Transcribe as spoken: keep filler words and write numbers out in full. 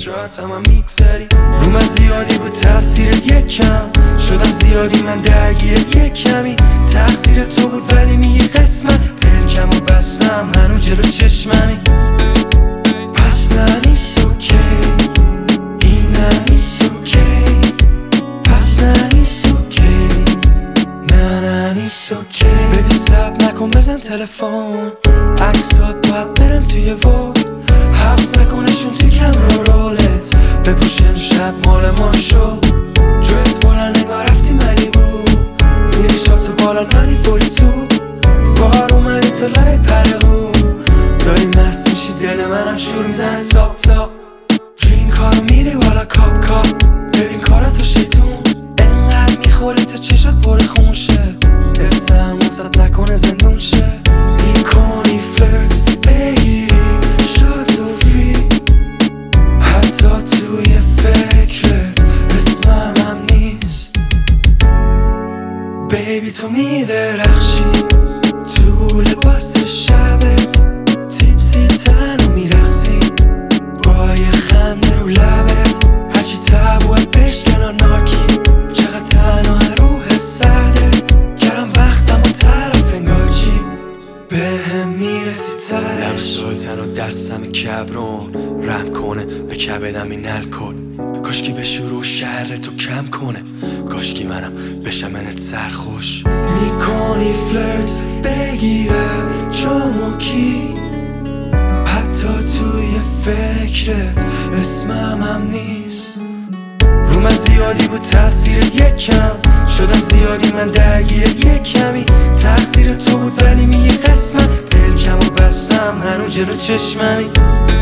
شاید هم میگذری رو من زیادی بود تاثیرت یکم شدم زیادی من درگیرت یک کمی تقصیر تو بود ولی میگی قسمت پلکم و بستم هنو جلو چشممی پس نه نیست اوکی این نه نیست اوکی پس نه نیست اوکی نه نه نیست اوکی ببی سب نکن بزن تلفن عکسات باید برم توی وود حبس نکنشون توی کمرا رولت بپوشن شب مال ما شو درس بلند نگاه رفتی ملیبو میری شاتو بالا نانی فوری تو بار اومدی تا لای پرهو داری مست میشی دل منم شور میزنه تاپ تاپ درین کارو میری بالا کاپ کاپ ببین کاراتو شیطون انقدر میخوری تا چشات پر خون شه دستم واسط نکنه زندون شه میکنی فلرت بگیری شاد و فری حتی توی فکرت اسمم هم نیست بیبی تو میدرخشی تو لباس شبت تیپسی تنو میرخصی با یه خنده رو لبت هرچی تبوت بشکن و ناکی چقدر تنها روح سردت کردم وقتم و طرف انگار چی به هم میرسی ترش لب سلطن و دستم کبرون رم کنه به کبدم این الکل کاشکی به شروع شهر تو کم کنه کاشکی منم بشم انت سرخوش میکنی فلرت بگیره جامو کی حتی توی فکرت اسمم هم نیست رو من زیادی بود تاثیرت یکم شدم زیادی من درگیرت یک کمی تقصیر تو بود ولی میگی قسمت پلکم و بستم هنو جلو چشممی